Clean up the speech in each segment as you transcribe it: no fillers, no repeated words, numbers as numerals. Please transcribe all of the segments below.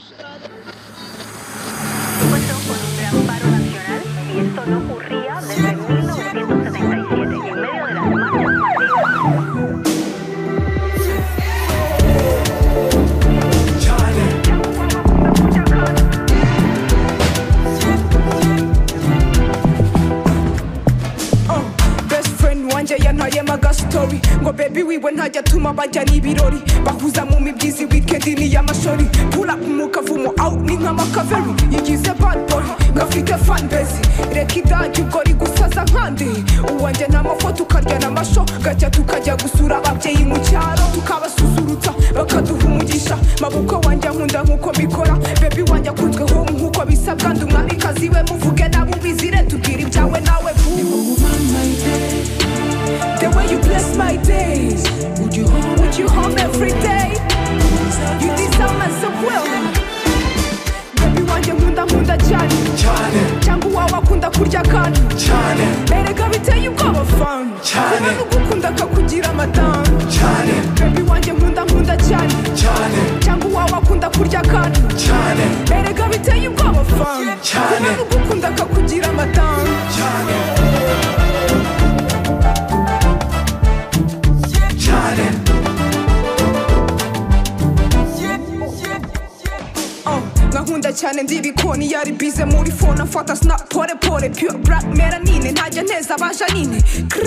Fue un gran paro nacional y esto no ocurría desde 1977 y en medio de las marchas masivas. Yanayemaga story ngo baby wiwe ntajya tuma bajya n'ibirori bahuza mu mibyizi weekend ni y'amashori pull up mu kavumo out ni nk'amakaveri yigize bad boy ngafite fan base reka idajya ubwo rigusaza nkandi uwanjye nta mafoto ukarya n'amasho gajya tukajya gusura ababyeyi mu cyaro tukabasusurutsa bakaduha umugisha maboko wanjye nkunda nk'uko mbikora baby wanjye akunzweho nk'uko bisabwa ndi umwamikazi we muvuge nabo ubizire tubwire ibyawe nawe the way you bless my days, would you home every day? You deserve my well. Baby wanje nkunda cyane cyangwa uwawe akunda kurya kandi erega biteye ubwoba fan kuba n'ugukunda akakugira amadamu baby wanje nkunda cyane cyangwa uwawe akunda kurya kandi erega biteye ubwoba fan kuba n'ugukunda akakugira amadamu nkunda cyane ndibikoni yari bize muri phone afata snap pore pore pure black melanine ntajya nteza abajanine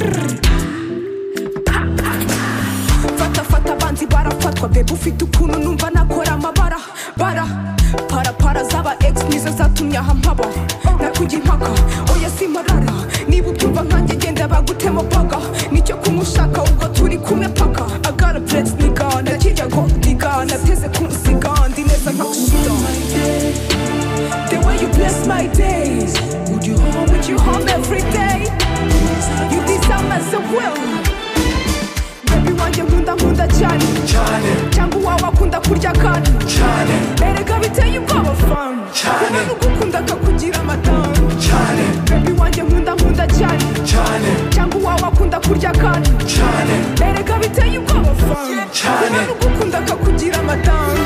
fata banzi barafatwa bebe ufite ukuntu numva nakora amabara para zaba ex nizo zatumye aha mpaba nakujya impaka oya simarara niba ubyumva nkanjye genda bagutemo baga nicyo kumushaka ubwo turi kumwe paka agara blitz niga nakijya gold diga nateze kunsiga ndi neza nkakushida the way you bless my days would you home every day you deserve my well baby wanje nkunda cyane cyangwa uwawe akunda kurya kandi erega biteye ubwoba fan kuba n'ugukunda akakugira amadamu baby wanje nkunda cyane cyangwa uwawe akunda kurya kandi erega biteye ubwoba fan kuba n'ugukunda akakugira amadamu